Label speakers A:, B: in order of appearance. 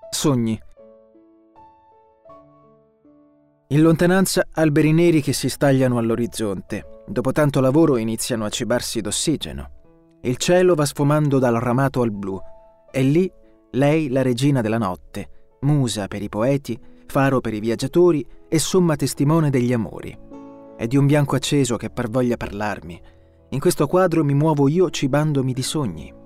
A: Sogni. In lontananza alberi neri che si stagliano all'orizzonte. Dopo tanto lavoro iniziano a cibarsi d'ossigeno. Il cielo va sfumando dal ramato al blu. E lì lei, la regina della notte, musa per i poeti, faro per i viaggiatori e somma testimone degli amori. È di un bianco acceso che par voglia parlarmi. In questo quadro mi muovo io cibandomi di sogni.